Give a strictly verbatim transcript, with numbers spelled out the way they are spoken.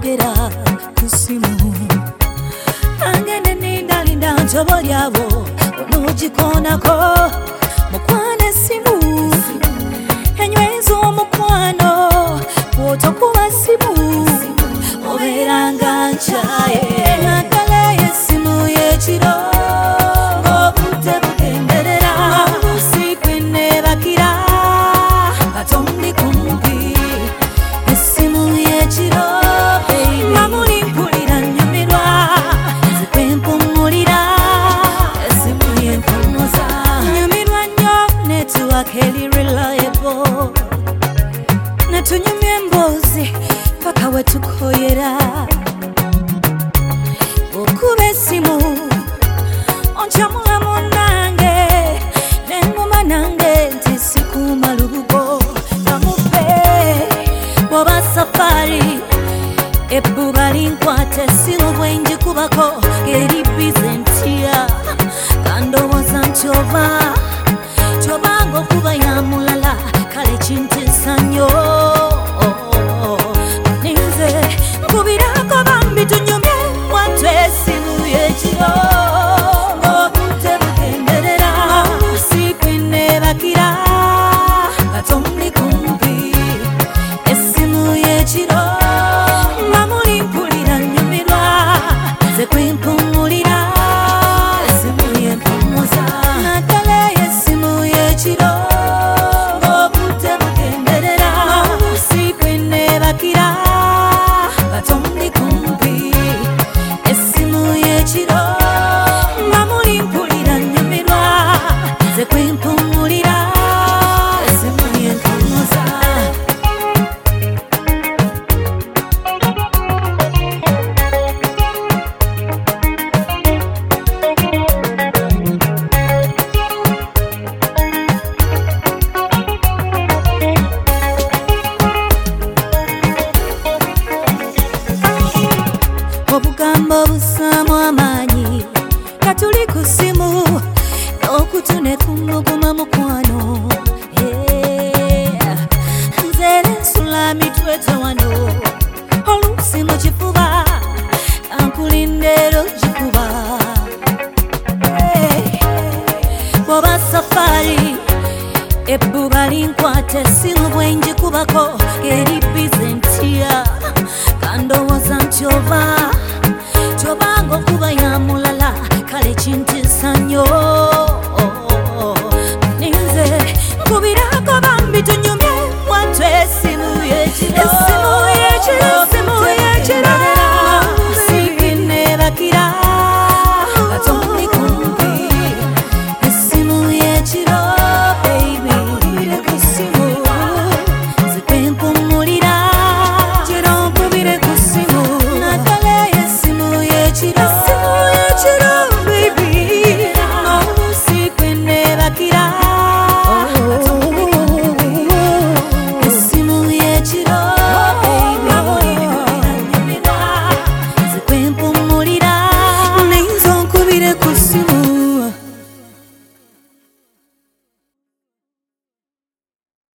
twogera ku ssimu nange ne nindalinda ntobo lyabo onoogikonako mukwana essimu enyweza omukwano bw'otokuba ssimu obeeranga nkyaye naddala y'essimu y'ekiro ng'obudde bugenderera oluusi kwe neebakira katombi kumpi essimu y'ekiro mamuli mpulira nnyumirwa nzikwe mpummulira essimu y'empumuza nnyumirwa nnyo netiwaka eri reliable netunyumya emboozi paka we tukoyera okuba essimu onkyamula munnange nenguma nange nti sikuuma lubugo namupe bwoba safari ebbuba linkwata essimu bwe njikubako eri bize ntya kandowooza nti oba kyobanga okuba ya mulala kale kintiisa nnyo ninze nkubirako bambi tunyumye mwattu essimu y'ekiro ng'obudde bugenderera oluusi kwe neebakira katombi kumpi essimu y'ekiro mamuli mpulira nnyumirwa nze kwe mpummulira essimu y'empumuza naddala y'essimu y'ekiro ng'obudde bugenderera oluusi kwe neebakira katombi kumpi essimu y'ekiro mamuli mpulira nnyumirwa nze kwe mpummulira essimu y'empumuza obugambo busaamu amaanyi katuli ku ssimu n'okutune kumuguma mukwano nze nsula mitwete wano oluusi mu kifuba kankulindero gikuba bwoba safari ebbuba linkwata essimu bwe njikubako eri bize